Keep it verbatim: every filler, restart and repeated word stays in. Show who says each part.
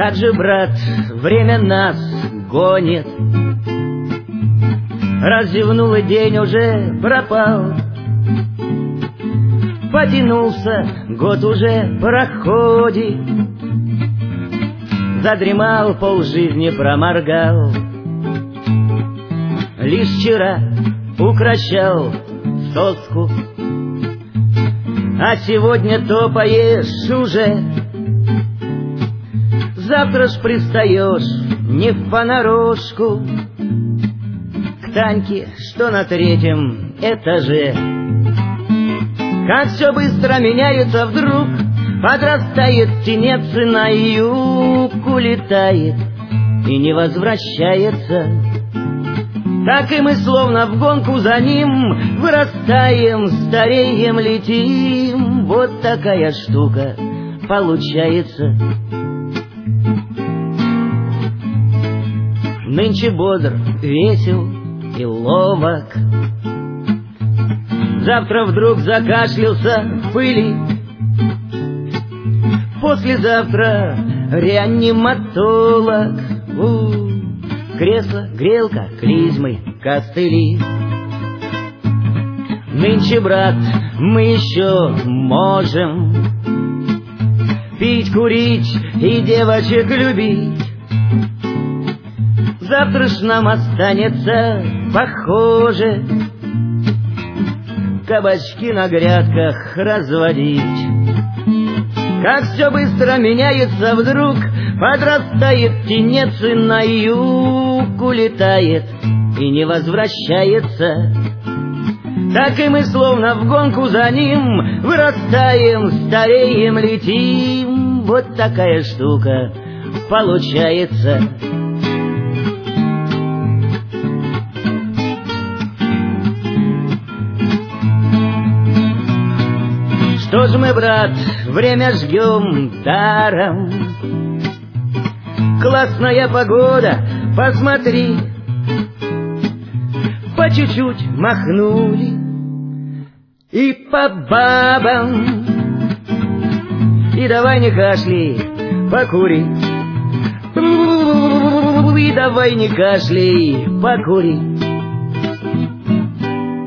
Speaker 1: Как же, брат, время нас гонит. Разевнул и день уже пропал. Потянулся, год уже проходит. Задремал, полжизни проморгал. Лишь вчера укращал соску, а сегодня топаешь уже. Завтра ж пристаешь не понарошку к Таньке, что на третьем этаже. Как все быстро меняется вдруг, подрастает тенец и на юг улетает и не возвращается. Так и мы словно в гонку за ним вырастаем, стареем, летим. Вот такая штука получается. Нынче бодр, весел и ловок. Завтра вдруг закашлялся в пыли. Послезавтра реаниматолог. У, кресло, грелка, клизмы, костыли. Нынче, брат, мы еще можем пить, курить и девочек любить. Завтра ж нам останется, похоже, кабачки на грядках разводить. Как все быстро меняется вдруг, подрастает тенец и на юг улетает и не возвращается. Так и мы словно в гонку за ним вырастаем, стареем, летим. Вот такая штука получается. Что ж мы, брат, время ждем даром? Классная погода, посмотри. По чуть-чуть махнули и по бабам. И давай не кашляй, покури. И давай не кашляй, покури.